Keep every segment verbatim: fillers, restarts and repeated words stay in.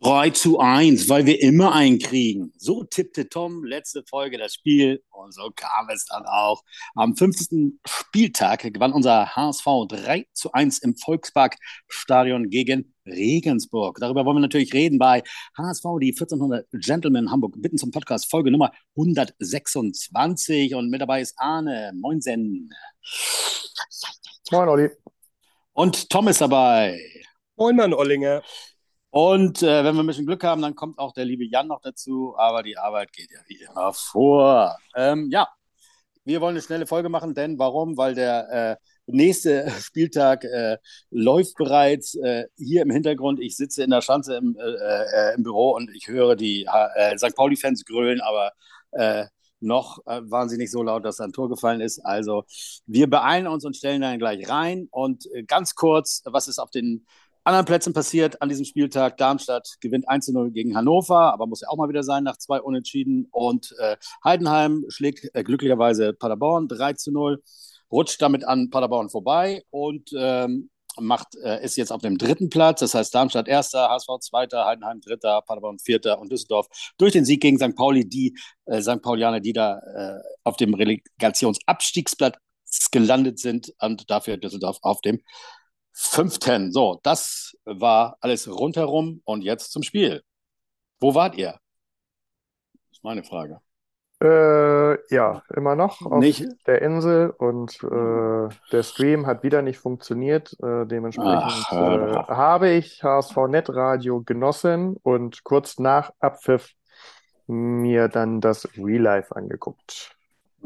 drei zu eins, weil wir immer einen kriegen. So tippte Tom letzte Folge das Spiel und so kam es dann auch. Am fünfzehnten Spieltag gewann unser H S V drei zu eins im Volksparkstadion gegen Regensburg. Darüber wollen wir natürlich reden bei H S V, die vierzehnhundert Gentlemen Hamburg. Bitten zum Podcast, Folge Nummer hundertsechsundzwanzig. Und mit dabei ist Arne. Moinsen. Moin, Olli. Und Tom ist dabei. Moin, Mann, Ollinger. Und äh, wenn wir ein bisschen Glück haben, dann kommt auch der liebe Jan noch dazu. Aber die Arbeit geht ja wie immer vor. Ähm, ja, wir wollen eine schnelle Folge machen, denn warum? Weil der äh, nächste Spieltag äh, läuft bereits äh, hier im Hintergrund. Ich sitze in der Schanze im, äh, äh, im Büro und ich höre die äh, Sankt Pauli-Fans grölen, aber äh, noch äh, waren sie nicht so laut, dass da ein Tor gefallen ist. Also wir beeilen uns und stellen dann gleich rein. Und äh, ganz kurz, was ist auf den anderen Plätzen passiert an diesem Spieltag? Darmstadt gewinnt eins zu null gegen Hannover, aber muss ja auch mal wieder sein nach zwei Unentschieden. Und äh, Heidenheim schlägt äh, glücklicherweise Paderborn drei zu null, rutscht damit an Paderborn vorbei und ähm, macht, äh, ist jetzt auf dem dritten Platz. Das heißt Darmstadt erster, H S V zweiter, Heidenheim dritter, Paderborn vierter und Düsseldorf durch den Sieg gegen Sankt Pauli, die äh, Sankt Paulianer, die da äh, auf dem Relegationsabstiegsplatz gelandet sind und dafür Düsseldorf auf dem fünften. So, das war alles rundherum und jetzt zum Spiel. Wo wart ihr? Das ist meine Frage. Äh, ja, immer noch auf Nicht? der Insel und äh, der Stream hat wieder nicht funktioniert. Äh, Ach, dementsprechend hör doch äh, auf. habe ich H S V Netradio genossen und kurz nach Abpfiff mir dann das Real Life angeguckt.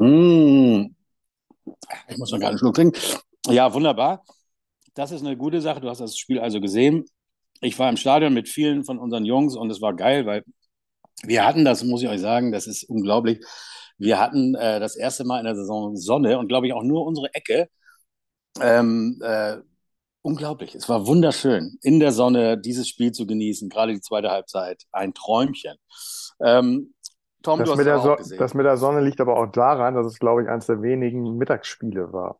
Mm, ich muss noch gar nicht Schluck trinken. Ja, wunderbar. Das ist eine gute Sache. Du hast das Spiel also gesehen. Ich war im Stadion mit vielen von unseren Jungs und es war geil, weil wir hatten das, muss ich euch sagen, das ist unglaublich. Wir hatten äh, das erste Mal in der Saison Sonne und glaube ich auch nur unsere Ecke. Ähm, äh, unglaublich. Es war wunderschön, in der Sonne dieses Spiel zu genießen, gerade die zweite Halbzeit. Ein Träumchen. Ähm, Tom, du Das hast mit es der auch So- gesehen. das mit der Sonne liegt aber auch daran, dass es, glaube ich, eines der wenigen Mittagsspiele war.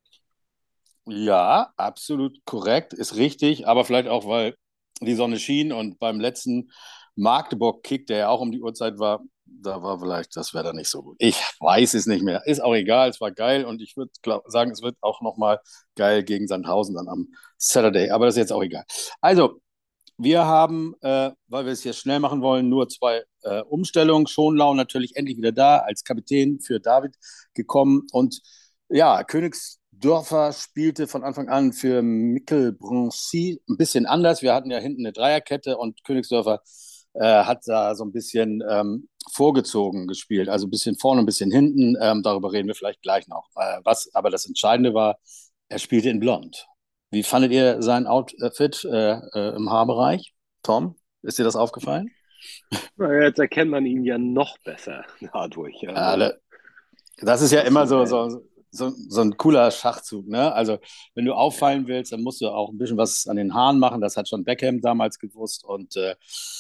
Ja, absolut korrekt, ist richtig, aber vielleicht auch, weil die Sonne schien und beim letzten Magdeburg-Kick, der ja auch um die Uhrzeit war, da war vielleicht das Wetter nicht so gut. Ich weiß es nicht mehr. Ist auch egal, es war geil und ich würde sagen, es wird auch nochmal geil gegen Sandhausen dann am Saturday, aber das ist jetzt auch egal. Also, wir haben, äh, weil wir es jetzt schnell machen wollen, nur zwei äh, Umstellungen. Schonlau natürlich endlich wieder da, als Kapitän für David gekommen. Und ja, Königsdörfer spielte von Anfang an für Mikkel Broncy ein bisschen anders. Wir hatten ja hinten eine Dreierkette und Königsdörfer äh, hat da so ein bisschen ähm, vorgezogen gespielt. Also ein bisschen vorne, ein bisschen hinten. Ähm, darüber reden wir vielleicht gleich noch. Äh, was aber das Entscheidende war, er spielte in Blond. Wie fandet ihr sein Outfit äh, äh, im Haarbereich? Tom, ist dir das aufgefallen? Na, jetzt erkennt man ihn ja noch besser dadurch. Ja, Also, da- das ist ja das, immer so, äh, so, so, so ein cooler Schachzug, ne? Also, wenn du auffallen willst, dann musst du auch ein bisschen was an den Haaren machen. Das hat schon Beckham damals gewusst. Und äh,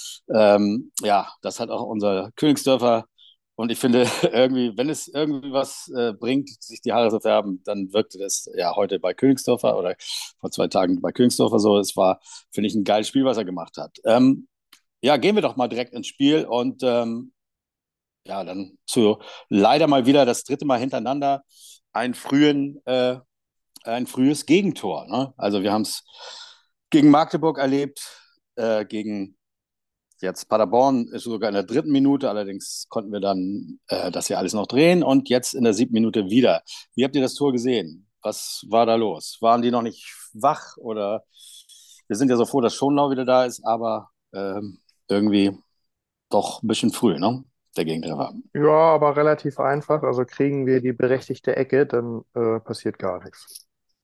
ähm, ja, das hat auch unser Königsdörfer. Und ich finde, irgendwie, wenn es irgendwie was äh, bringt, sich die Haare zu färben, dann wirkte das ja heute bei Königsdörfer oder vor zwei Tagen bei Königsdörfer so. Es war, finde ich, ein geiles Spiel, was er gemacht hat. Ähm, ja, gehen wir doch mal direkt ins Spiel und ähm, ja, dann zu leider mal wieder das dritte Mal hintereinander einen frühen, äh, ein frühes Gegentor. Ne? Also wir haben es gegen Magdeburg erlebt, äh, gegen jetzt Paderborn ist sogar in der dritten Minute, allerdings konnten wir dann äh, das hier alles noch drehen und jetzt in der siebten Minute wieder. Wie habt ihr das Tor gesehen? Was war da los? Waren die noch nicht wach oder wir sind ja so froh, dass Schonlau wieder da ist, aber ähm, irgendwie doch ein bisschen früh, ne? Der Gegentreffer. Ja, aber relativ einfach. Also kriegen wir die berechtigte Ecke, dann äh, passiert gar nichts.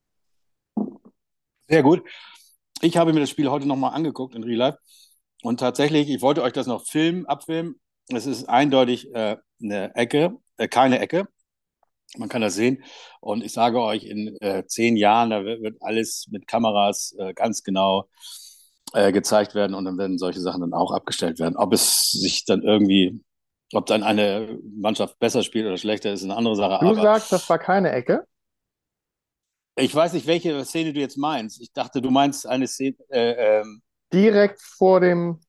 Sehr gut. Ich habe mir das Spiel heute nochmal angeguckt in Real Life und tatsächlich, ich wollte euch das noch filmen, abfilmen. Es ist eindeutig äh, eine Ecke, äh, keine Ecke. Man kann das sehen. Und ich sage euch, in äh, zehn Jahren, da wird, wird alles mit Kameras äh, ganz genau äh, gezeigt werden und dann werden solche Sachen dann auch abgestellt werden. Ob es sich dann irgendwie, ob dann eine Mannschaft besser spielt oder schlechter, ist eine andere Sache. Du Aber sagst, das war keine Ecke? ich weiß nicht, welche Szene du jetzt meinst. Ich dachte, du meinst eine Szene, äh, ähm, Direkt vor dem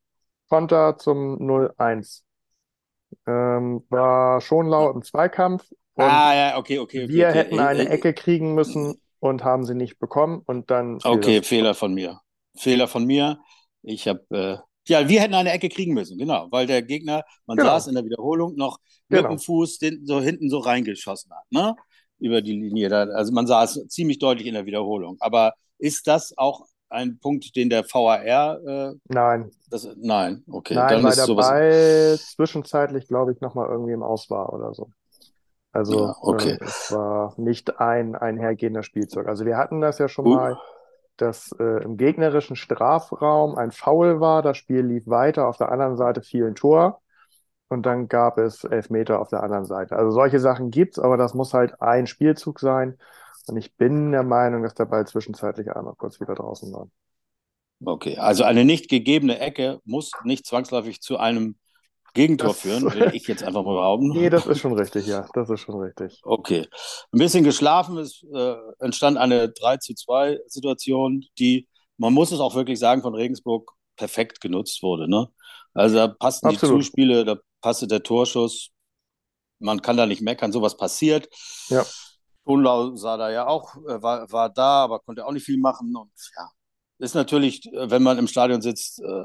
Konter zum null eins. Ähm, war Schonlau im Zweikampf und Ah, ja, okay, okay, okay, wir okay. hätten eine Äh, Ecke kriegen äh, müssen und haben sie nicht bekommen und dann fiel Okay, das. Fehler von mir. Fehler von mir. Ich habe, äh, ja, wir hätten eine Ecke kriegen müssen, genau, weil der Gegner, man saß Genau, in der Wiederholung noch mit dem genau. Fuß den, so hinten so reingeschossen hat, ne? Über die Linie. Da, also man sah es ziemlich deutlich in der Wiederholung. Aber ist das auch ein Punkt, den der V A R, äh, Nein, das, nein, okay, nein, dann weil ist der sowas, Ball zwischenzeitlich, glaube ich, nochmal irgendwie im Aus war oder so. ja, Also okay. ähm, es war nicht ein einhergehender Spielzug. Also wir hatten das ja schon Uh, mal, dass äh, im gegnerischen Strafraum ein Foul war, das Spiel lief weiter, auf der anderen Seite fiel ein Tor und dann gab es Elfmeter auf der anderen Seite. Also solche Sachen gibt's, aber das muss halt ein Spielzug sein. Und ich bin der Meinung, dass der Ball zwischenzeitlich einmal kurz wieder draußen war. okay, also eine nicht gegebene Ecke muss nicht zwangsläufig zu einem Gegentor Das, führen, würde ich jetzt einfach mal behaupten. nee, das ist schon richtig, ja, das ist schon richtig. Okay. Ein bisschen geschlafen, es äh, entstand eine drei zu zwei Situation, die, man muss es auch wirklich sagen, von Regensburg perfekt genutzt wurde. Ne? Also da passten die Absolut, Zuspiele, da passte der Torschuss, man kann da nicht meckern, sowas passiert. ja. Schonlau sah da ja auch, äh, war, war da, aber konnte auch nicht viel machen. Und ja, ist natürlich, äh, wenn man im Stadion sitzt, äh,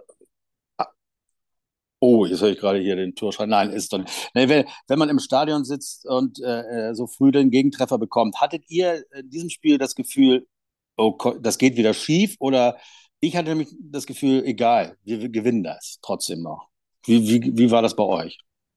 oh, jetzt höre ich gerade hier den Torschrei. Nein, ist doch nicht. Nee, wenn, wenn man im Stadion sitzt und äh, äh, so früh den Gegentreffer bekommt, hattet ihr in diesem Spiel das Gefühl, oh, das geht wieder schief? Oder ich hatte nämlich das Gefühl, egal, wir, wir gewinnen das trotzdem noch. Wie, wie, wie war das bei euch,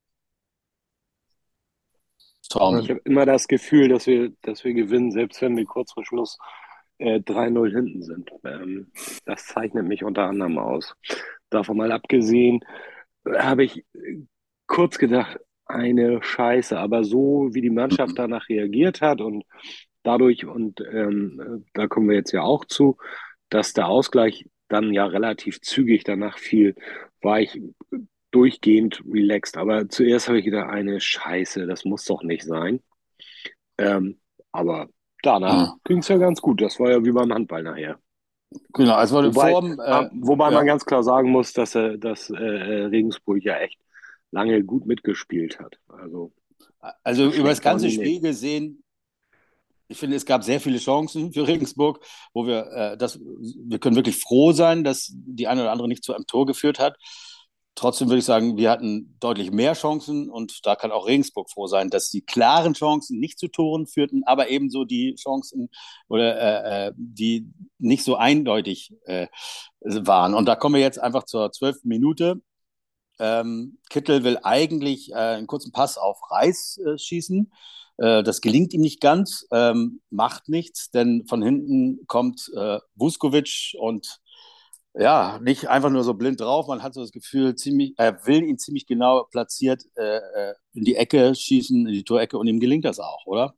Ich Tom? habe immer das Gefühl, dass wir, dass wir gewinnen, selbst wenn wir kurz vor Schluss äh, drei null hinten sind. Ähm, das zeichnet mich unter anderem aus. Davon mal abgesehen, äh, habe ich äh, kurz gedacht, eine Scheiße, aber so wie die Mannschaft Mhm. danach reagiert hat und dadurch, und ähm, äh, da kommen wir jetzt ja auch zu, dass der Ausgleich dann ja relativ zügig danach fiel, war ich durchgehend relaxed. Aber zuerst habe ich gedacht, eine Scheiße, das muss doch nicht sein. Ähm, aber danach Ja. ging es ja ganz gut. Das war ja wie beim Handball nachher. Genau, es wurde Wobei, vor dem, ah, äh, wobei man ja, ganz klar sagen muss, dass, äh, dass äh, äh, Regensburg ja echt lange gut mitgespielt hat. Also also so über das schlecht waren ganze die nicht. Spiel gesehen, ich finde, es gab sehr viele Chancen für Regensburg, wo wir, äh, das, wir können wirklich froh sein, dass die eine oder andere nicht zu einem Tor geführt hat. Trotzdem würde ich sagen, wir hatten deutlich mehr Chancen und da kann auch Regensburg froh sein, dass die klaren Chancen nicht zu Toren führten, aber ebenso die Chancen oder äh, äh, die nicht so eindeutig äh, waren. Und da kommen wir jetzt einfach zur zwölften Minute. Ähm, Kittel will eigentlich äh, einen kurzen Pass auf Reis äh, schießen. Äh, das gelingt ihm nicht ganz, ähm, macht nichts, denn von hinten kommt äh, Vuskovic und ja, nicht einfach nur so blind drauf. Man hat so das Gefühl, ziemlich, er will ihn ziemlich genau platziert äh, äh, in die Ecke schießen, in die Torecke und ihm gelingt das auch, oder?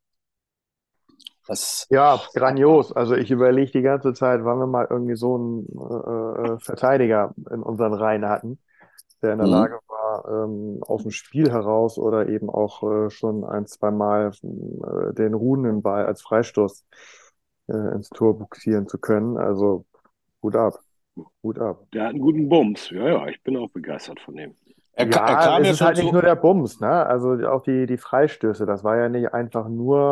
Das, Ja, grandios. Also ich überlege die ganze Zeit, wann wir mal irgendwie so einen äh, äh, Verteidiger in unseren Reihen hatten, der in der mhm. Lage war, ähm, aus dem Spiel heraus oder eben auch äh, schon ein, zwei Mal äh, den ruhenden Ball als Freistoß äh, ins Tor buxieren zu können. Also Hut ab, Hut ab. Der hat einen guten Bums. Ja, ja, ich bin auch begeistert von dem. er, ka- er Ja, kam es ja ist schon halt nicht nur zu. der Bums, ne? Also auch die, die Freistöße, das war ja nicht einfach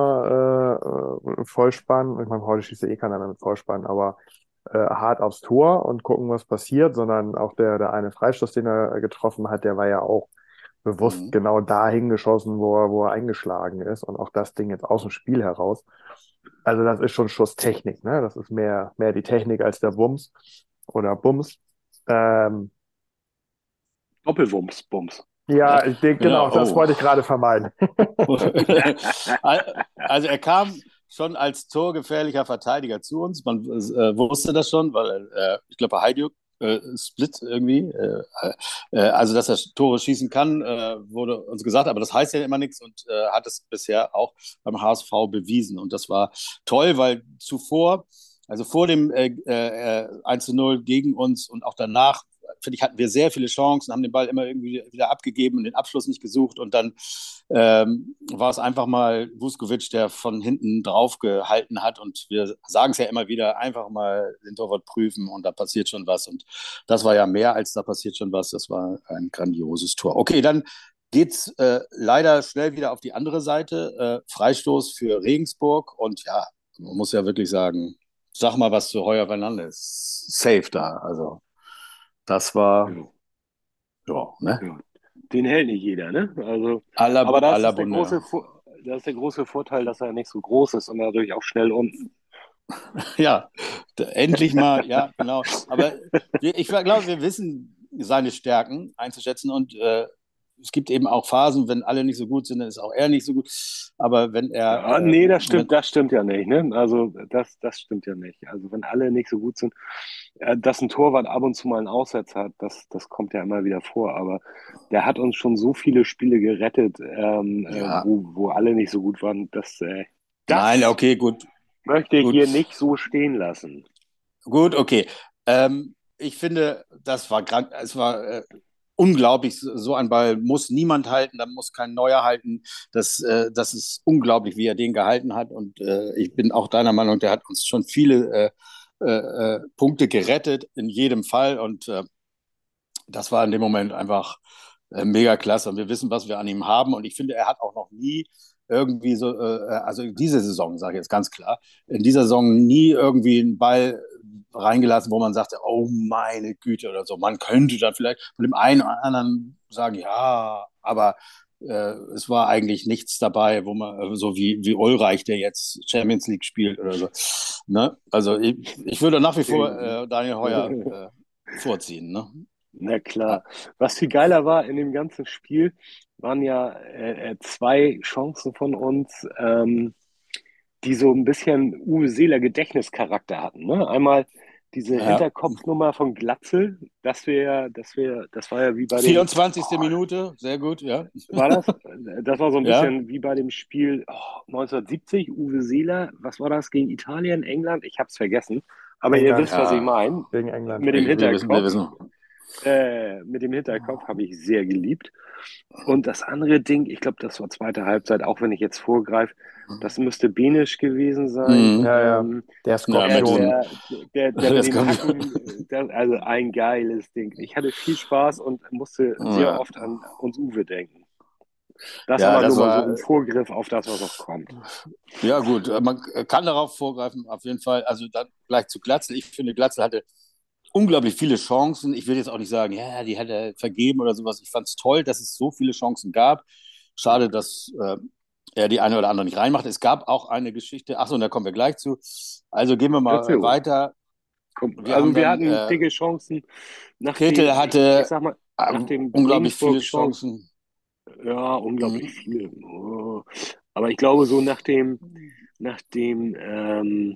nur äh, äh, Vollspann. Ich meine, heute schießt ja eh keiner mehr mit Vollspann, aber äh, hart aufs Tor und gucken, was passiert, sondern auch der, der eine Freistoß, den er getroffen hat, der war ja auch bewusst Mhm. genau dahin geschossen, wo er, wo er eingeschlagen ist und auch das Ding jetzt aus dem Spiel heraus. Also das ist schon Schusstechnik, ne? Das ist mehr, mehr die Technik als der Bums oder Bums. Ähm, Doppelwumms, Bums. ja, ich denke, genau, Genau, das oh. wollte ich gerade vermeiden. Also er kam schon als torgefährlicher Verteidiger zu uns. Man äh, wusste das schon, weil äh, ich glaube, Hajduk äh, Split irgendwie, äh, äh, also dass er Tore schießen kann, äh, wurde uns gesagt, aber das heißt ja immer nichts und äh, hat es bisher auch beim H S V bewiesen. Und das war toll, weil zuvor, also vor dem äh, äh, eins zu null gegen uns und auch danach finde ich, hatten wir sehr viele Chancen, haben den Ball immer irgendwie wieder abgegeben und den Abschluss nicht gesucht. Und dann ähm, war es einfach mal Vuskovic, der von hinten drauf gehalten hat. Und wir sagen es ja immer wieder, einfach mal den Torwart prüfen und da passiert schon was. Und das war ja mehr als da passiert schon was. Das war ein grandioses Tor. Okay, dann geht's äh, leider schnell wieder auf die andere Seite. Äh, Freistoß für Regensburg. Und ja, man muss ja wirklich sagen, sag mal was zu Heuer Fernandes. Safe da. Also, das war, Ja, ja, ne? ja. Den hält nicht jeder, ne? Also, À la, aber das à la ist der große, Bonheur. Vo- das ist der große Vorteil, dass er nicht so groß ist und dadurch auch schnell unten. Ja, d- endlich mal, ja, genau. Aber wir, ich glaube, wir wissen seine Stärken einzuschätzen und äh, es gibt eben auch Phasen, wenn alle nicht so gut sind, dann ist auch er nicht so gut. Aber wenn Ja, er, nee, ähm, das wenn, stimmt, das stimmt ja nicht, ne? Also das, das stimmt ja nicht. Also wenn alle nicht so gut sind, äh, dass ein Torwart ab und zu mal einen Aussetzer hat, das, das kommt ja immer wieder vor. Aber der hat uns schon so viele Spiele gerettet, ähm, äh, ja, wo, wo alle nicht so gut waren. Das, äh, nein, das okay, gut, möchte ich gut. hier nicht so stehen lassen. Gut, okay. Ähm, ich finde, das war krank, es war äh, unglaublich. So ein Ball muss niemand halten, da muss kein Neuer halten. Das, äh, das ist unglaublich, wie er den gehalten hat. Und äh, ich bin auch deiner Meinung, der hat uns schon viele äh, äh, äh, Punkte gerettet in jedem Fall. Und äh, das war in dem Moment einfach äh, mega klasse. Und wir wissen, was wir an ihm haben. Und ich finde, er hat auch noch nie irgendwie so, äh, also diese Saison, sage ich jetzt ganz klar, in dieser Saison nie irgendwie einen Ball reingelassen, wo man sagte, oh meine Güte oder so. Man könnte dann vielleicht von dem einen oder anderen sagen, ja, aber äh, es war eigentlich nichts dabei, wo man, äh, so wie, wie Ulreich, der jetzt Champions League spielt oder so. Ne? Also ich, ich würde nach wie vor äh, Daniel Heuer äh, vorziehen. Ne? Na Ja. klar. Was viel geiler war in dem ganzen Spiel, waren ja äh, äh, zwei Chancen von uns, ähm, die so ein bisschen Uwe Seeler Gedächtnischarakter hatten. Ne? Einmal diese Ja. Hinterkopfnummer von Glatzel, das wir, das wir, das war ja wie bei dem, vierundzwanzigste. oh, Minute, sehr gut, ja. war das? Das war so ein Ja, bisschen wie bei dem Spiel oh, neunzehnhundertsiebzig, Uwe Seeler, was war das gegen Italien, England? Ich habe es vergessen. Aber ihr England wisst, was ich ja. meine. gegen England. Mit dem Wir, wir wissen, wir Hinterkopf. wissen. Äh, mit dem Hinterkopf habe ich sehr geliebt. Und das andere Ding, ich glaube, das war zweite Halbzeit, auch wenn ich jetzt vorgreife, das müsste Benisch gewesen sein. Mhm. Ja, ja. Ähm, Der Ja, mit Skorpion. der, diesem, der, der mit das den kommt, Hacken, der, also ein geiles Ding. Ich hatte viel Spaß und musste sehr ja. oft an uns Uwe denken. Das Ja, aber nur das mal so war, im Vorgriff auf das, was noch kommt. ja gut, man kann darauf vorgreifen, auf jeden Fall. Also dann gleich zu Glatzel. Ich finde, Glatzel hatte unglaublich viele Chancen. Ich will jetzt auch nicht sagen, ja, die hat er vergeben oder sowas. Ich fand es toll, dass es so viele Chancen gab. Schade, dass äh, er die eine oder andere nicht reinmacht. Es gab auch eine Geschichte, achso, und da kommen wir gleich zu. Also gehen wir mal Erzähl äh, ruhig. weiter. Komm, Wir haben also wir dann, hatten äh, dicke Chancen nach Kittel dem, ich, ich hatte sag mal, äh, nach dem unglaublich viele Regensburg-Chance. Chancen. Ja, unglaublich Mhm. viele. Oh. Aber ich glaube, so nach dem, nach dem, ähm,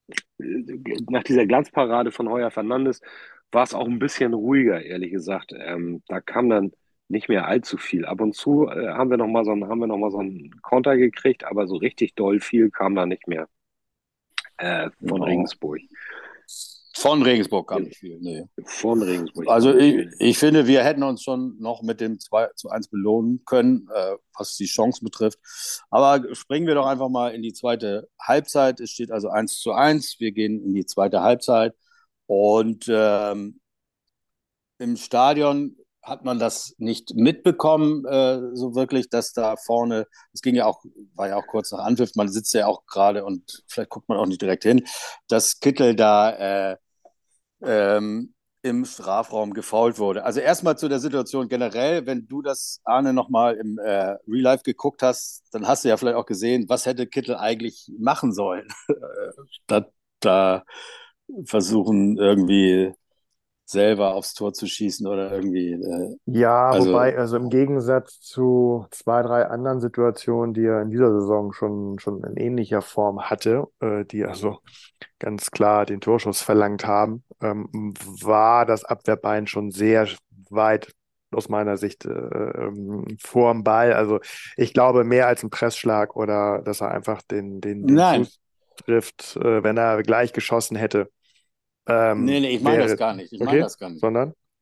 nach dieser Glanzparade von Heuer Fernandes war es auch ein bisschen ruhiger, ehrlich gesagt. Ähm, da kam dann nicht mehr allzu viel. Ab und zu äh, haben wir noch mal so einen, haben wir noch mal so einen Konter gekriegt, aber so richtig doll viel kam da nicht mehr äh, von Genau. Regensburg. Von Regensburg kam nicht viel. Nee. Von Regensburg kam Also nicht ich, viel. ich finde, wir hätten uns schon noch mit dem zwei zu eins belohnen können, äh, was die Chance betrifft. Aber springen wir doch einfach mal in die zweite Halbzeit. Es steht also eins zu eins. Wir gehen in die zweite Halbzeit. Und ähm, im Stadion hat man das nicht mitbekommen, äh, so wirklich, dass da vorne, es ging ja auch, war ja auch kurz nach Anpfiff, man sitzt ja auch gerade und vielleicht guckt man auch nicht direkt hin, dass Kittel da äh, ähm, im Strafraum gefoult wurde. Also erstmal zu der Situation generell, wenn du das, Arne, nochmal im äh, Real Life geguckt hast, dann hast du ja vielleicht auch gesehen, was hätte Kittel eigentlich machen sollen, statt da versuchen irgendwie selber aufs Tor zu schießen oder irgendwie. Äh, Ja, also, wobei, also im Gegensatz zu zwei, drei anderen Situationen, die er in dieser Saison schon, schon in ähnlicher Form hatte, äh, die also ganz klar den Torschuss verlangt haben, ähm, war das Abwehrbein schon sehr weit aus meiner Sicht äh, ähm, vorm Ball. Also ich glaube mehr als ein Pressschlag oder dass er einfach den, den, den nein, Fuß trifft, äh, wenn er gleich geschossen hätte, nee, ähm, nee, ich meine das wäre, gar nicht. Ich meine okay, das gar nicht. sondern?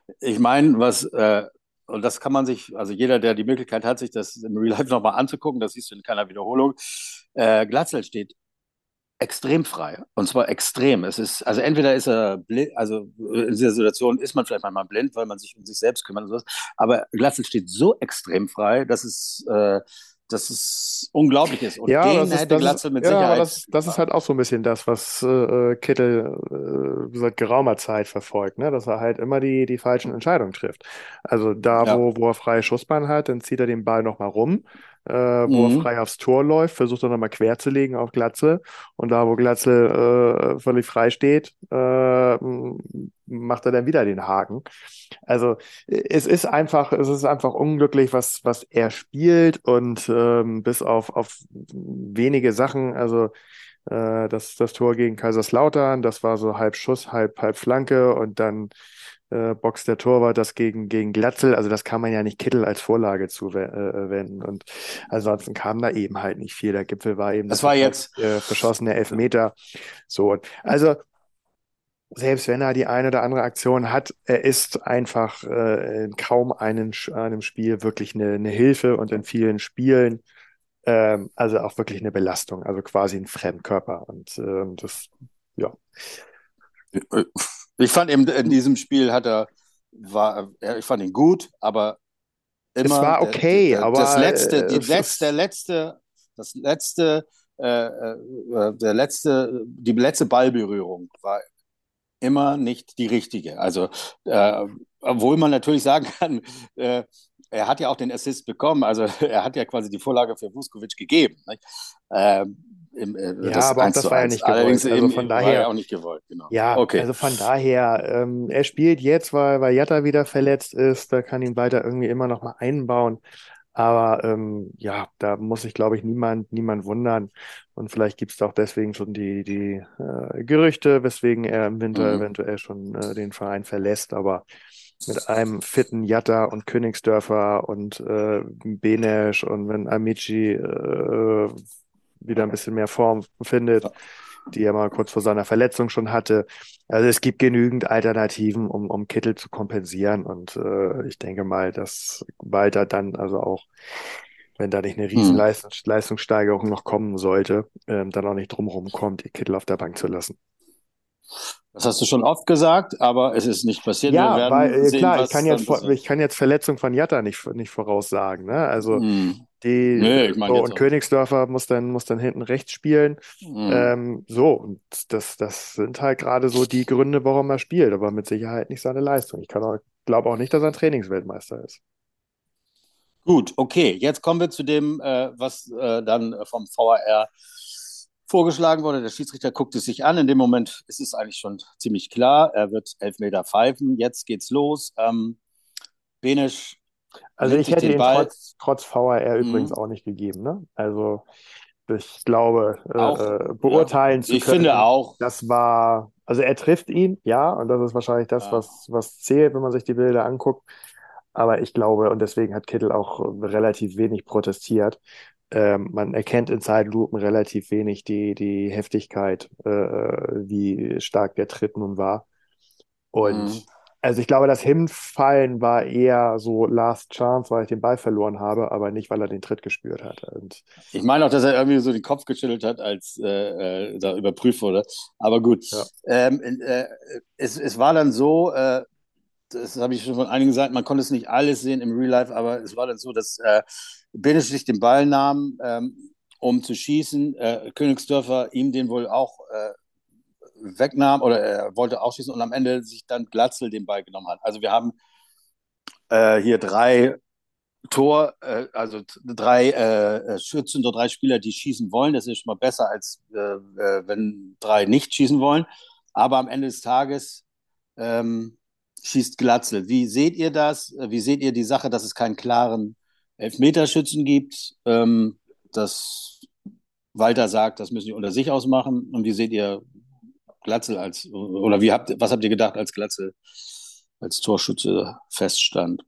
Ich meine, was, äh, und das kann man sich, also jeder, der die Möglichkeit hat, sich das im Real Life nochmal anzugucken, das siehst du in keiner Wiederholung. Äh, Glatzel steht extrem frei. Und zwar extrem. Es ist, also entweder ist er blind, also in dieser Situation ist man vielleicht manchmal blind, weil man sich um sich selbst kümmert und sowas. Aber Glatzel steht so extrem frei, dass es, äh, dass es unglaublich ist. Und Ja, den das ist, hätte das ist, Glatzel mit ja, aber Sicherheit das, das ist gefahren. halt auch so ein bisschen das, was äh, Kittel äh, seit geraumer Zeit verfolgt, ne? Dass er halt immer die, die falschen Entscheidungen trifft. Also da, Ja. wo, wo er freie Schussbahn hat, dann zieht er den Ball nochmal rum. Äh, wo er Mhm. frei aufs Tor läuft, versucht er nochmal quer zu legen auf Glatzel. Und da, wo Glatzel äh, völlig frei steht, äh, macht er dann wieder den Haken. Also es ist einfach, es ist einfach unglücklich, was, was er spielt und ähm, bis auf, auf wenige Sachen, also äh, das, das Tor gegen Kaiserslautern, das war so halb Schuss, halb, halb Flanke und dann äh, boxt der Torwart das gegen, gegen Glatzel, also das kann man ja nicht Kittel als Vorlage zuwenden und ansonsten kam da eben halt nicht viel. Der Gipfel war eben der Das war verschoss, jetzt, äh, verschossene Elfmeter. So, also selbst wenn er die eine oder andere Aktion hat, er ist einfach äh, in kaum einen, einem Spiel wirklich eine, eine Hilfe und in vielen Spielen ähm, also auch wirklich eine Belastung, also quasi ein Fremdkörper. Und ähm, das, ja. ich fand eben in diesem Spiel hat er, war, ich fand ihn gut, aber Es immer war der, okay, der, das aber letzte, äh, die es letzte, der ist, letzte, das letzte, äh, äh, der letzte, die letzte Ballberührung war immer nicht die richtige. Also, äh, obwohl man natürlich sagen kann, äh, er hat ja auch den Assist bekommen, also er hat ja quasi die Vorlage für Vuskovic gegeben. Nicht? Äh, im, äh, ja, das aber auch eins das zu war ja eins. nicht Allerdings gewollt. Also eben, von eben war ja daher, auch nicht gewollt, genau. ja, Okay. also von daher, ähm, er spielt jetzt, weil, weil Jatta wieder verletzt ist, da kann ihn weiter irgendwie immer noch mal einbauen. Aber ähm, ja, da muss sich, glaube ich, niemand, niemand wundern. Und vielleicht gibt es auch deswegen schon die, die äh, Gerüchte, weswegen er im Winter Mhm. eventuell schon äh, den Verein verlässt. Aber mit einem fitten Jatta und Königsdörfer und äh, Benesch und wenn Amici äh, wieder ein bisschen mehr Form findet, die er mal kurz vor seiner Verletzung schon hatte. Also es gibt genügend Alternativen, um, um Kittel zu kompensieren. Und äh, ich denke mal, dass Walter dann also auch, wenn da nicht eine riesen Mhm. Leistungs Leistungssteigerung noch kommen sollte, ähm, dann auch nicht drumherum kommt, die Kittel auf der Bank zu lassen. Das hast du schon oft gesagt, aber es ist nicht passiert. Wir Ja, weil werden äh, sehen, klar, ich kann was jetzt dann vor- passiert. ich kann jetzt Verletzung von Jatta nicht nicht voraussagen, ne? Also Mhm. die Nee, ich meine so jetzt und auch nicht. Königsdörfer muss dann muss dann hinten rechts spielen. Mhm. Ähm, so und das das sind halt gerade so die Gründe, warum er spielt, aber mit Sicherheit nicht seine Leistung. Ich kann auch glaube auch nicht, dass er ein Trainingsweltmeister ist. Gut, okay. Jetzt kommen wir zu dem, äh, was äh, dann vom V A R vorgeschlagen wurde. Der Schiedsrichter guckt es sich an. In dem Moment ist es eigentlich schon ziemlich klar. Er wird Elfmeter pfeifen. Jetzt geht's los. Ähm, Benisch Also nimmt ich sich hätte den ihn Ball. trotz trotz V R R übrigens Mhm. auch nicht gegeben, ne? Also ich glaube, Auch, äh, äh, ja. beurteilen zu Ich finde können, auch. das war, also er trifft ihn, ja, und das ist wahrscheinlich das, Ja. was, was zählt, wenn man sich die Bilder anguckt. Aber ich glaube, und deswegen hat Kittel auch relativ wenig protestiert. Ähm, man erkennt in Zeitlupen relativ wenig die, die Heftigkeit, äh, wie stark der Tritt nun war. Mhm. Und also ich glaube, das Hinfallen war eher so Last Chance, weil ich den Ball verloren habe, aber nicht, weil er den Tritt gespürt hat. Und Ich meine auch, dass er irgendwie so den Kopf geschüttelt hat, als äh, äh, da überprüft wurde. Aber gut. ja. Ähm, äh, es, es war dann so, äh, das habe ich schon von einigen Seiten, man konnte es nicht alles sehen im Real Life, aber es war dann so, dass äh, Benisch sich den Ball nahm, ähm, um zu schießen. Äh, Königsdörfer ihm den wohl auch äh, wegnahm oder er wollte auch schießen und am Ende sich dann Glatzel den Ball genommen hat. Also wir haben äh, hier drei Tor, äh, also drei äh, Schützen oder drei Spieler, die schießen wollen. Das ist schon mal besser, als äh, äh, wenn drei nicht schießen wollen. Aber am Ende des Tages ähm, schießt Glatzel. Wie seht ihr das? Wie seht ihr die Sache, dass es keinen klaren Elfmeterschützen gibt? Ähm, dass Walter sagt, das müssen die unter sich ausmachen. Und wie seht ihr Glatzel als, oder wie habt, was habt ihr gedacht, als Glatzel als Torschütze feststand?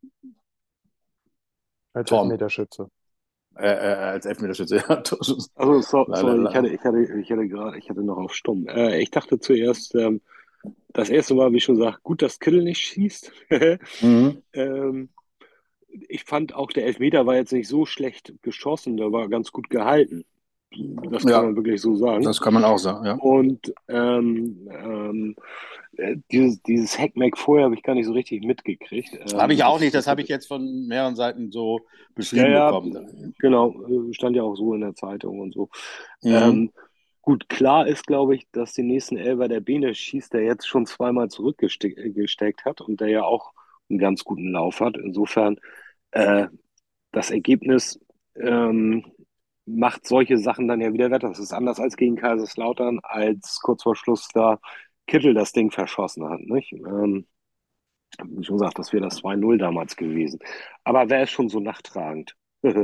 Als Tom, Elfmeterschütze. äh, äh, als Elfmeterschütze, ja, Torschuss. Also so, Leider, sorry, ich hatte, leider. ich hatte, ich hatte gerade, ich hatte noch auf Stumm. Äh, ich dachte zuerst, ähm, das erste Mal, wie ich schon gesagt, gut, dass Kittel nicht schießt. Mhm. ähm, Ich fand auch, der Elfmeter war jetzt nicht so schlecht geschossen, der war ganz gut gehalten. Das kann Ja, man wirklich so sagen. das kann man auch sagen, ja. Und ähm, ähm, äh, dieses, dieses Hackmack vorher habe ich gar nicht so richtig mitgekriegt. Habe Ähm, ich auch das, nicht, das das habe hatte, ich jetzt von mehreren Seiten so ja, beschrieben ja, bekommen. genau, äh, stand ja auch so in der Zeitung und so. Mhm. Ähm, gut, klar ist, glaube ich, dass den nächsten Elfer der Bene schießt, der jetzt schon zweimal zurückgesteckt hat und der ja auch einen ganz guten Lauf hat. Insofern, äh, das Ergebnis ähm, macht solche Sachen dann ja wieder wett. Das ist anders als gegen Kaiserslautern, als kurz vor Schluss da Kittel das Ding verschossen hat. Nicht? Ähm, wie schon gesagt, das wäre das zwei null damals gewesen. Aber wer ist schon so nachtragend?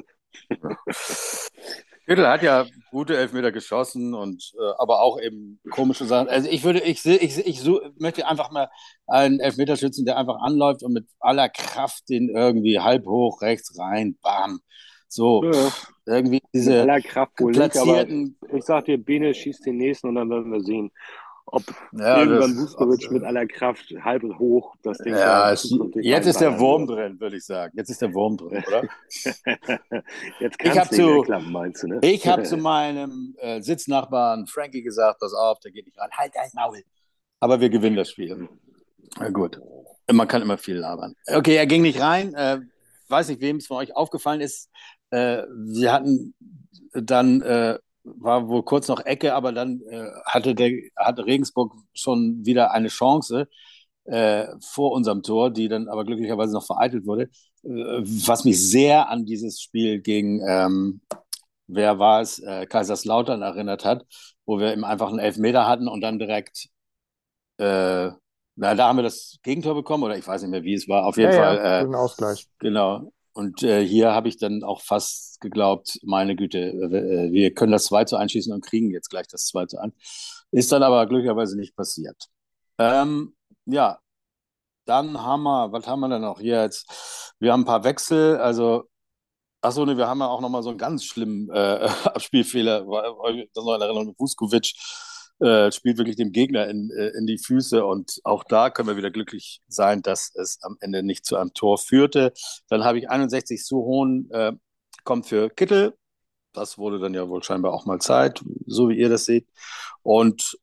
Kittel hat ja gute Elfmeter geschossen und äh, aber auch eben komische Sachen. Also ich würde, ich sehe, ich, ich so, möchte einfach mal einen Elfmeterschützen, der einfach anläuft und mit aller Kraft den irgendwie halb hoch rechts rein, bam. So, Ja, pff, irgendwie mit diese aller Kraft wohl nicht, aber platzierten, ich sag dir, Bene schießt den nächsten und dann werden wir sehen, ob ja, irgendwann das, Vuskovic mit aller Kraft halb hoch das Ding da ja, es, zukünftig jetzt ist der reinballern Wurm wird. drin, würde ich sagen. Jetzt ist der Wurm drin, oder? Jetzt Ich kann es habe nicht mehr zu, klappen, meinst du, ne? ich habe zu meinem äh, Sitznachbarn Frankie gesagt, pass auf, der geht nicht ran, halt dein Maul. Aber wir gewinnen das Spiel. Na gut. Man kann immer viel labern. Okay, er ging nicht rein. Äh, weiß nicht, wem es von euch aufgefallen ist. Äh, wir hatten dann, äh, war wohl kurz noch Ecke, aber dann äh, hatte, der, hatte Regensburg schon wieder eine Chance äh, vor unserem Tor, die dann aber glücklicherweise noch vereitelt wurde. Äh, was mich sehr an dieses Spiel gegen, ähm, wer war es, äh, Kaiserslautern erinnert hat, wo wir eben einfach einen Elfmeter hatten und dann direkt äh, na, da haben wir das Gegentor bekommen, oder ich weiß nicht mehr, wie es war. Auf Ja, jeden Fall, ja, für äh, den Ausgleich. genau. Und äh, hier habe ich dann auch fast geglaubt, meine Güte, äh, wir können das zwei zu eins schießen und kriegen jetzt gleich das zwei zu eins. Ist dann aber glücklicherweise nicht passiert. Ähm, ja, dann haben wir, was haben wir denn noch hier jetzt? Wir haben ein paar Wechsel, also, achso, ne, wir haben ja auch nochmal so einen ganz schlimmen äh, Abspielfehler, das noch in Erinnerung, Vuskovic äh, spielt wirklich dem Gegner in, äh, in die Füße und auch da können wir wieder glücklich sein, dass es am Ende nicht zu einem Tor führte. Dann habe ich einundsechzig Suhohn, äh, kommt für Kittel, das wurde dann ja wohl scheinbar auch mal Zeit, so wie ihr das seht. Und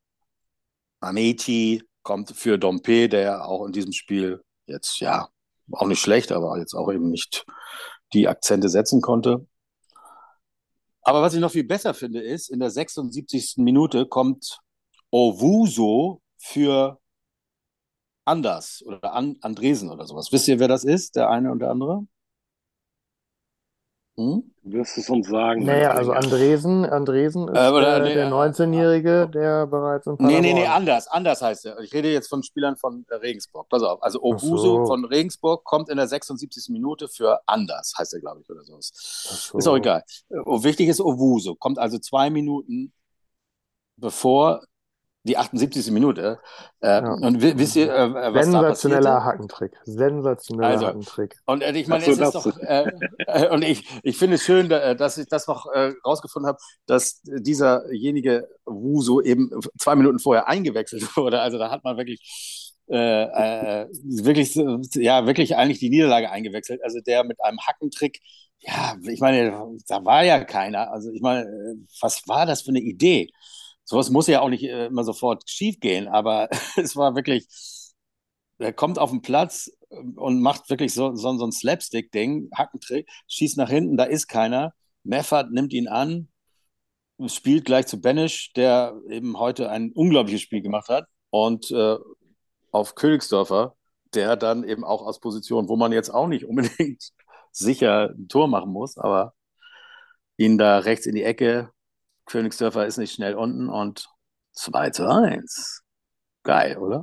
Ameti kommt für Dompe, der auch in diesem Spiel jetzt, ja, auch nicht schlecht, aber jetzt auch eben nicht die Akzente setzen konnte. Aber was ich noch viel besser finde, ist, in der sechsundsiebzigsten Minute kommt Owusu für Anders oder An Andresen oder sowas. Wisst ihr, wer das ist, der eine und der andere? Hm? Du wirst es uns sagen, mein Naja, also Anhänger. Andresen, Andresen Äh, ist oder der, nee, der äh, neunzehn-Jährige, der bereits in nee, nee, nee, Paderborn. anders. Anders heißt er. Ich rede jetzt von Spielern von äh, Regensburg. Pass auf. Also Ach Owusu so, von Regensburg kommt in der sechsundsiebzigsten Minute für Anders, heißt er, glaube ich, oder ach sowas. Ist auch so. egal. Äh, Wichtig ist Owusu. Kommt also zwei Minuten bevor die achtundsiebzigste Minute. Äh, Ja. und wisst ihr, äh, was da Sensationeller passierte? Hackentrick. Sensationeller Also, Hackentrick. und äh, ich Ach meine, so, es ist das. doch, äh, äh, und ich, ich finde es schön, da, dass ich das noch äh, rausgefunden habe, dass dieserjenige Wuso eben zwei Minuten vorher eingewechselt wurde. Also da hat man wirklich, äh, äh, wirklich, ja, wirklich eigentlich die Niederlage eingewechselt. Also der mit einem Hackentrick, ja, ich meine, da war ja keiner. Also ich meine, äh, was war das für eine Idee? Sowas muss ja auch nicht äh, immer sofort schief gehen, aber es war wirklich, er kommt auf den Platz und macht wirklich so, so, so ein Slapstick-Ding, Hackentrick, schießt nach hinten, da ist keiner. Meffert nimmt ihn an, spielt gleich zu Benisch, der eben heute ein unglaubliches Spiel gemacht hat. Und äh, auf Königsdörfer, der dann eben auch aus Position, wo man jetzt auch nicht unbedingt sicher ein Tor machen muss, aber ihn da rechts in die Ecke. Königsdörfer ist nicht schnell unten und zwei zu eins. Geil, oder?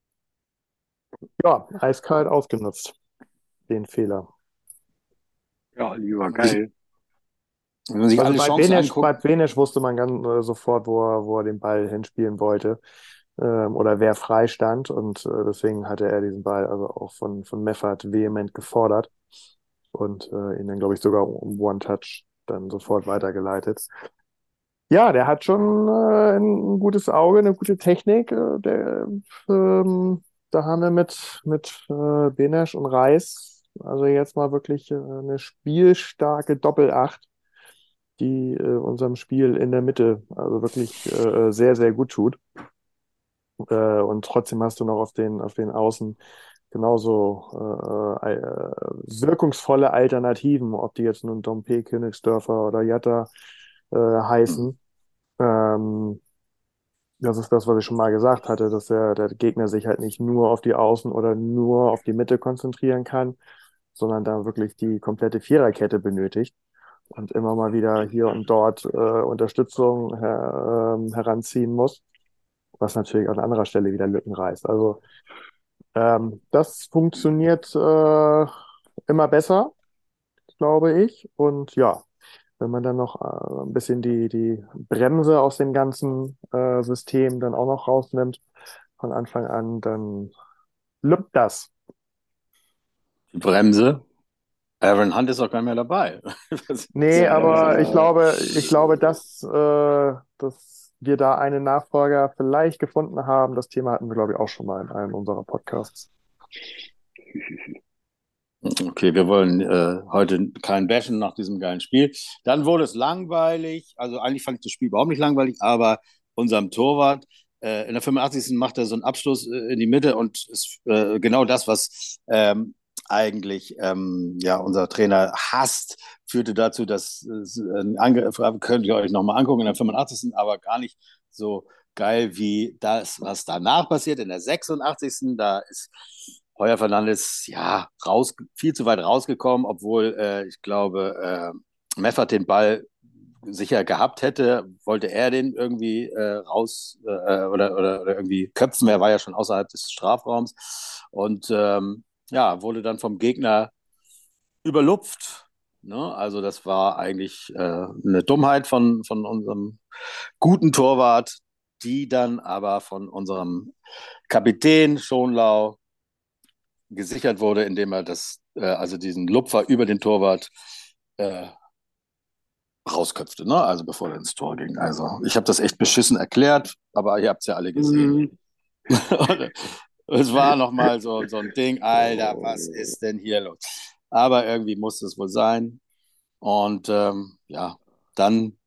Ja, eiskalt ausgenutzt, den Fehler. Ja, lieber Ich, geil. wenn man sich Also alle bei Chancen Benesch, bei anguckt, Benesch wusste man ganz äh, sofort, wo er, wo er den Ball hinspielen wollte, ähm, oder wer frei stand. Und äh, deswegen hatte er diesen Ball also auch von, von Meffert vehement gefordert und äh, ihn dann, glaube ich, sogar um One-Touch dann sofort weitergeleitet. Ja, der hat schon äh, ein gutes Auge, eine gute Technik. Äh, der, ähm, da haben wir mit, mit äh, Benesch und Reis, also jetzt mal wirklich äh, eine spielstarke Doppelacht, die äh, unserem Spiel in der Mitte also wirklich äh, sehr, sehr gut tut. Äh, und trotzdem hast du noch auf den, auf den Außen genauso äh, äh, wirkungsvolle Alternativen, ob die jetzt nun Dompe, Königsdörfer oder Jatta äh, Hm. heißen. Ähm, Das ist das, was ich schon mal gesagt hatte, dass der, der Gegner sich halt nicht nur auf die Außen oder nur auf die Mitte konzentrieren kann, sondern da wirklich die komplette Viererkette benötigt und immer mal wieder hier und dort äh, Unterstützung her, ähm, heranziehen muss, was natürlich an anderer Stelle wieder Lücken reißt. Also ähm, das funktioniert äh, immer besser, glaube ich. Und ja, wenn man dann noch äh, ein bisschen die, die Bremse aus dem ganzen äh, System dann auch noch rausnimmt von Anfang an, dann lübt das. Die Bremse. Aaron Hunt ist auch gar nicht mehr dabei. Das ist Nee, ja auch so aber ich ein, glaube, ich glaube, dass, äh, dass wir da einen Nachfolger vielleicht gefunden haben. Das Thema hatten wir, glaube ich, auch schon mal in einem unserer Podcasts. okay, wir wollen äh, heute kein Bashen nach diesem geilen Spiel. Dann wurde es langweilig. Also eigentlich fand ich das Spiel überhaupt nicht langweilig, aber unserem Torwart äh, in der fünfundachtzigsten macht er so einen Abschluss äh, in die Mitte und ist äh, genau das, was ähm, eigentlich ähm, ja unser Trainer hasst, führte dazu, dass äh, ein Angriff, könnt ihr euch nochmal angucken, in der fünfundachtzigsten aber gar nicht so geil wie das, was danach passiert. In der sechsundachtzigsten Da ist Heuer Fernandes, ja, raus, viel zu weit rausgekommen, obwohl äh, ich glaube, äh, Meffert den Ball sicher gehabt hätte, wollte er den irgendwie äh, raus äh, oder, oder, oder irgendwie köpfen. Er war ja schon außerhalb des Strafraums und ähm, ja, wurde dann vom Gegner überlupft. Ne? Also das war eigentlich äh, eine Dummheit von, von unserem guten Torwart, die dann aber von unserem Kapitän Schonlau gesichert wurde, indem er das, äh, also diesen Lupfer über den Torwart äh, rausköpfte, ne? Also bevor er ins Tor ging. Also ich habe das echt beschissen erklärt, aber ihr habt es ja alle gesehen. Mhm. Und es war nochmal so, so ein Ding, Alter, was ist denn hier los? Aber irgendwie musste es wohl sein. Und ähm, ja, dann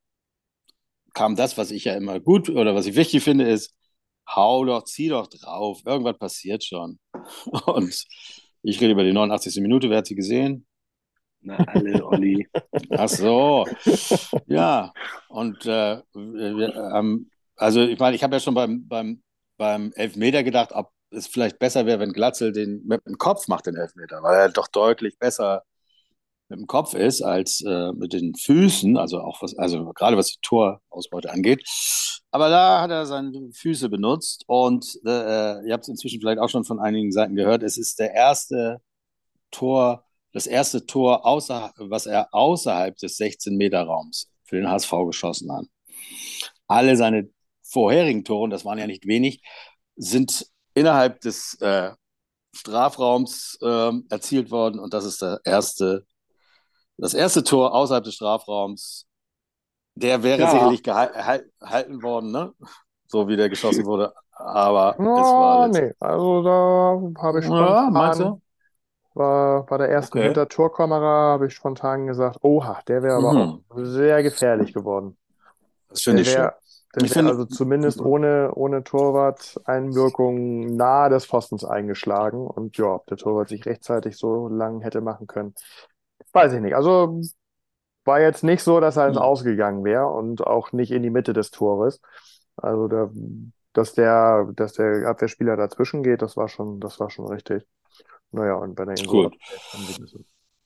kam das, was ich ja immer gut oder was ich wichtig finde, ist, hau doch, zieh doch drauf, irgendwas passiert schon. Und ich rede über die neunundachtzigste Minute, wer hat sie gesehen? Na, alle, Olli. Ach so, ja. Und äh, wir, ähm, also ich meine, ich habe ja schon beim, beim, beim Elfmeter gedacht, ob es vielleicht besser wäre, wenn Glatzel den mit dem Kopf macht, den Elfmeter, weil er doch deutlich besser mit dem Kopf ist als äh, mit den Füßen, also auch was, also gerade was die Torausbeute angeht. Aber da hat er seine Füße benutzt und äh, ihr habt es inzwischen vielleicht auch schon von einigen Seiten gehört. Es ist der erste Tor, das erste Tor, außer, was er außerhalb des sechzehn-Meter-Raums für den H S V geschossen hat. Alle seine vorherigen Tore, und das waren ja nicht wenig, sind innerhalb des äh, Strafraums äh, erzielt worden. Und das ist der erste, das erste Tor außerhalb des Strafraums. Der wäre Ja, sicherlich gehalten worden, ne? So wie der geschossen wurde. Aber es war Oh, letzt. nee, also da habe ich Ja, meinst spontan, du? war bei der ersten Okay. Hintertorkamera, habe ich spontan gesagt, oha, der wäre aber auch Mhm. sehr gefährlich geworden. Das finde Der ich schon. wäre, der Ich wäre finde, also zumindest ohne, ohne Torwart-Einwirkung nahe des Pfostens eingeschlagen. Und ja, ob der Torwart sich rechtzeitig so lang hätte machen können, weiß ich nicht. Also war jetzt nicht so, dass er ins hm. Ausgegangen wäre und auch nicht in die Mitte des Tores. Also da, dass der, dass der Abwehrspieler dazwischen geht, das war schon, das war schon richtig. Naja, und wenn er ihn so Gut. abwehrt, dann geht es.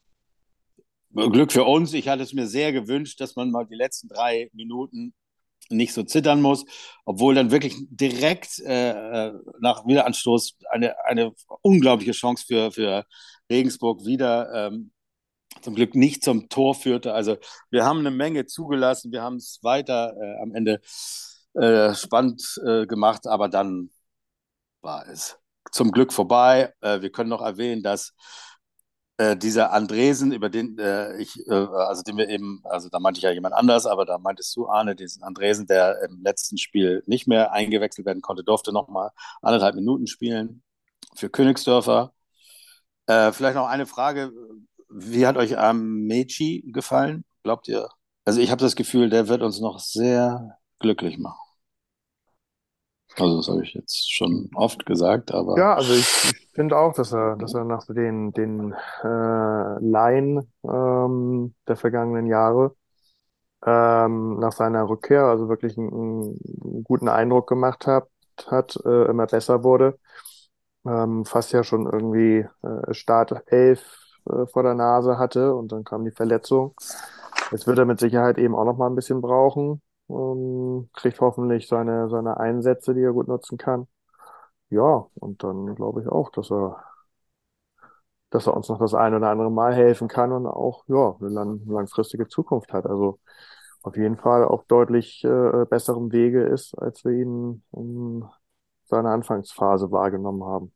Glück für uns. Ich hatte es mir sehr gewünscht, dass man mal die letzten drei Minuten nicht so zittern muss, obwohl dann wirklich direkt äh, nach Wiederanstoß eine, eine unglaubliche Chance für, für Regensburg wieder ähm, zum Glück nicht zum Tor führte. Also wir haben eine Menge zugelassen, wir haben es weiter äh, am Ende äh, spannend äh, gemacht, aber dann war es zum Glück vorbei. Äh, wir können noch erwähnen, dass Äh, dieser Andresen, über den äh, ich, äh, also den wir eben, also da meinte ich ja jemand anders, aber da meintest du, Arne, diesen Andresen, der im letzten Spiel nicht mehr eingewechselt werden konnte, durfte nochmal anderthalb Minuten spielen für Königsdörfer. Äh, vielleicht noch eine Frage. Wie hat euch Amechi gefallen? Glaubt ihr? Also ich habe das Gefühl, der wird uns noch sehr glücklich machen. Also das habe ich jetzt schon oft gesagt, aber Ja, also ich, ich finde auch, dass er, dass er nach so den, den äh, Laien ähm, der vergangenen Jahre ähm, nach seiner Rückkehr also wirklich einen, einen guten Eindruck gemacht hat, hat äh, immer besser wurde. Ähm, fast ja schon irgendwie äh, Startelf äh, vor der Nase hatte und dann kam die Verletzung. Jetzt wird er mit Sicherheit eben auch noch mal ein bisschen brauchen. Ähm, kriegt hoffentlich seine, seine Einsätze, die er gut nutzen kann. Ja, und dann glaube ich auch, dass er, dass er uns noch das ein oder andere Mal helfen kann und auch ja, eine lang, langfristige Zukunft hat. Also auf jeden Fall auf deutlich äh, besserem Wege ist, als wir ihn in seiner Anfangsphase wahrgenommen haben.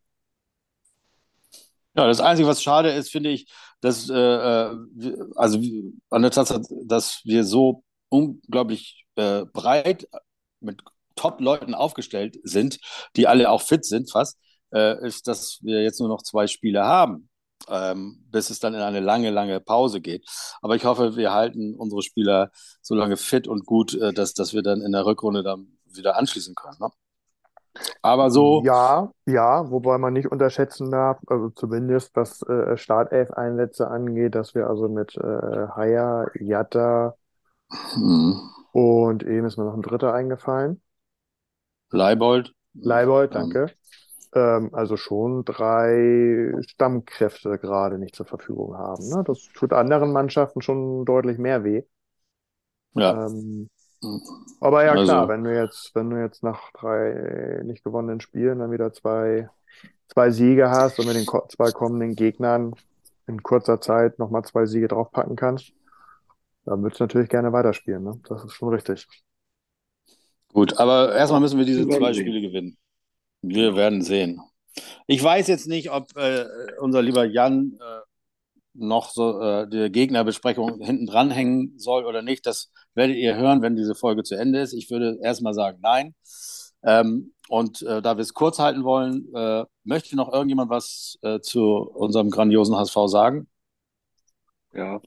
ja, das Einzige, was schade ist, finde ich, dass, äh, äh, wir- also an der Tatsache, dass wir so unglaublich äh, breit mit Top-Leuten aufgestellt sind, die alle auch fit sind fast, äh, ist, dass wir jetzt nur noch zwei Spiele haben, ähm, bis es dann in eine lange, lange Pause geht. Aber ich hoffe, wir halten unsere Spieler so lange fit und gut, äh, dass, dass wir dann in der Rückrunde dann wieder anschließen können. Ne? Aber so, Ja, ja, wobei man nicht unterschätzen darf, also zumindest was äh, Startelf-Einsätze angeht, dass wir also mit äh, Haya, Jatta hm, und eben ist mir noch ein dritter eingefallen. Leibold, Leibold, ähm, danke. Ähm, also schon drei Stammkräfte gerade nicht zur Verfügung haben. Ne? Das tut anderen Mannschaften schon deutlich mehr weh. ja. Ähm, aber ja klar, Also, wenn du jetzt, wenn du jetzt nach drei nicht gewonnenen Spielen dann wieder zwei, zwei Siege hast und mit den ko- zwei kommenden Gegnern in kurzer Zeit nochmal zwei Siege draufpacken kannst, dann würdest du natürlich gerne weiterspielen. Ne? Das ist schon richtig. gut, aber erstmal müssen wir Wir diese werden zwei sehen. Spiele gewinnen. Wir Genau. werden sehen. Ich weiß jetzt nicht, ob äh, unser lieber Jan äh, noch so äh, die Gegnerbesprechung hinten dranhängen soll oder nicht. Das werdet ihr hören, wenn diese Folge zu Ende ist. Ich würde erstmal sagen, nein. Ähm, und äh, da wir es kurz halten wollen, äh, möchte noch irgendjemand was äh, zu unserem grandiosen H S V sagen? Ja,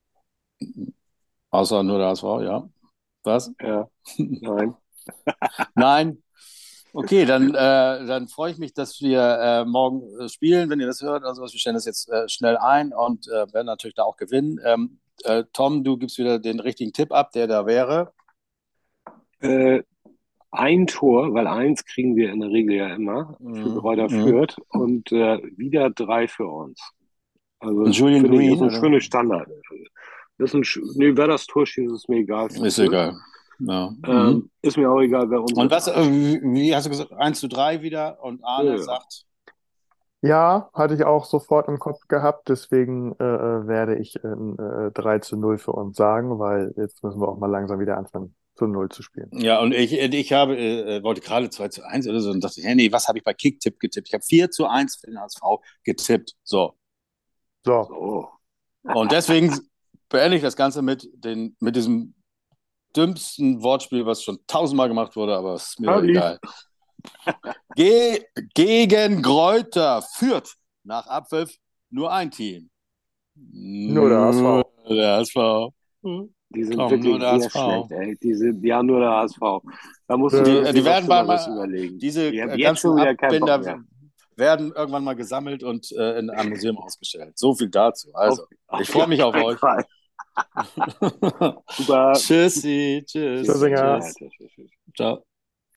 Außer nur der H S V, ja. Was? ja, nein. Nein? Okay, dann, äh, dann freue ich mich, dass wir äh, morgen äh, spielen, wenn ihr das hört. Also wir stellen das jetzt äh, schnell ein und äh, werden natürlich da auch gewinnen. Ähm, äh, Tom, du gibst wieder den richtigen Tipp ab, der da wäre. Äh, ein Tor, weil eins kriegen wir in der Regel ja immer für Mhm. Greuther Mhm. Fürth und äh, wieder drei für uns. Also Julian finde ich, ist Green, ein oder? schönes Standard. Das ist ein, sch- nee, wer das Tor schießt, ist mir egal für Ist Fürth. egal. Ja. Mhm. Ähm, ist mir auch egal, wer Und unsere was, drei äh, schießt. wie wie hast du gesagt, eins zu drei wieder und Ja, Arne ja. sagt, Ja, hatte ich auch sofort im Kopf gehabt, deswegen äh, äh, werde ich ein äh, drei zu null für uns sagen, weil jetzt müssen wir auch mal langsam wieder anfangen, zu null zu spielen. ja, und ich, ich habe, äh, wollte gerade zwei zu eins oder so und dachte, hey, nee, was habe ich bei Kicktipp getippt? Ich habe vier zu eins für den H S V getippt. So. So, So. Und deswegen beende ich das Ganze mit, den, mit diesem dümmsten Wortspiel, was schon tausendmal gemacht wurde, aber ist mir Ja, doch lief. egal. Ge gegen Greuther führt nach Abpfiff nur ein Team. nur der Nur H S V. der H S V. Hm. Die sind Tom, nur wirklich der sehr H S V. schlecht, ey. Die sind ja nur der H S V. Da musst du Die, dir Nö. äh, die wirklich was werden bald Schlimmeres mal, überlegen. diese Ich habe äh, jetzt ganzen schon wieder keinen Bock Abbinder mehr. werden irgendwann mal gesammelt und äh, in einem Museum ausgestellt. So viel dazu. Auf, Also, ich auf freue mich auf keinen euch. Fall. Super. Tschüssi, tschüss, Tschüssinger. Tschüsschen. Ja, tschüss. tschüss, tschüss, tschüss. Ciao.